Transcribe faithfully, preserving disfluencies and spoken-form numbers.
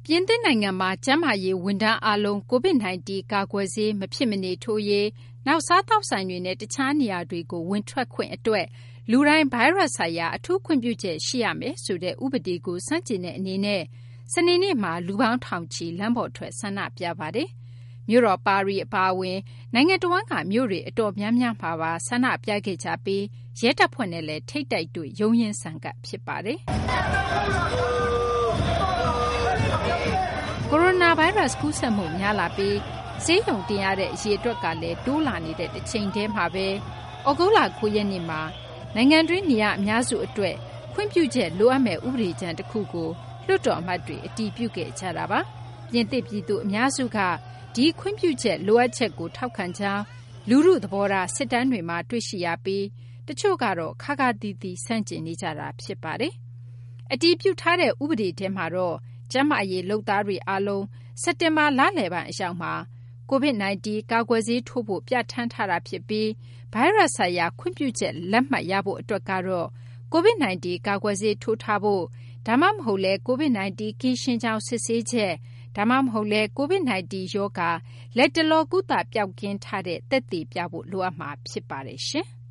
ပြင်သစ်နိုင်ငံမှာကျန်းမာရေးဝန်ထမ်းအားလုံး COVID สิบเก้า ကာကွယ်ဆေးမဖြစ်မနေထိုးရေးနောက်စားသောက်ဆိုင်တွေနဲ့တခြားနေရာတွေကိုဝင်ထွက်ခွင့်အတွက်လူတိုင်းဗိုင်းရပ်စ်ဆိုင်ရာအထူးခွင့်ပြုချက်ရှိရမယ်ဆိုတဲ့ဥပဒေကိုစန့်ကျင်တဲ့အနေနဲ့စနေနေ့မှာလူပေါင်းထောင်ချီလမ်းပေါ်ထွက်ဆန္ဒပြပါတယ်။မြို့တော်ပါရီအပါအဝင်နိုင်ငံတော်ဝန်ကမြို့တွေအတော်များများမှာပါဆန္ဒပြခဲ့ကြပြီးရဲတပ်ဖွဲ့နဲ့လည်းထိတ်တိုက်တွေ့ရုန်းရင်းဆန်ကပ်ဖြစ်ပါတယ်။ကိုရိုနာဗိုင်းရပ်စ်ကူးစက်မှုများလာပြီးဆေးရုံတင်ရတဲ့အရေအတွက်ကလည်းတိုးလာနေတဲ့တစ်ချိန်တည်းမှာပဲဩဂုတ်လ၉ရက်နေ့မှာနိုင်ငံတွင်းနေရာအများစုအတွက်ခွင့်ပြုချက်လိုအပ်မဲ့ဥပဒေကြမ်းတစ်ခုကိုလွှတ်တော်အမတ်တွေအတည်ပြုခဲ့ကြတာပါ။ပြင်သစ်ပြည်သူအများစုကဒီခွင့်ပြုချက်လိုအပ်ချက်ကိုထောက်ခံကြောင်းလူထုသဘောထားစစ်တမ်းတွေမှာတွေ့ရှိရပြီးတချို့ကတော့ခါခါတီးတီးဆန့်ကျင်နေကြတာဖြစ်ပါတယ်။အတည်ပြုထားတဲ့ဥပဒေထဲမှာတော့ကျန်းမာရေးလုပ်သားတွေအားလုံးစက်တင်ဘာလလယ်ပိုင်းအရောက်မှာ COVID สิบเก้า ကာကွယ်ဆေးထိုးဖို့ပြဋ္ဌာန်းထားတာဖြစ်ပြီးဗိုင်းရပ်စ်ဆိုင်ရာခွင့်ပြုချက်လက်မှတ်ရဖို့အတွက်ကတော့ COVID สิบเก้า ကာကွယ်ဆေးထိုးထားဖို့ဒါမှမဟုတ်လဲ COVID สิบเก้า ကင်းရှင်းကြောင်းစစ်ဆေးချက်ဒါမှမဟုတ်လဲ COVID สิบเก้า ရောဂါလက်တလောကုသပျောက်ကင်းထားတဲ့သက်သေပြဖို့လိုအပ်မှာဖြစ်ပါတယ်ရှင်။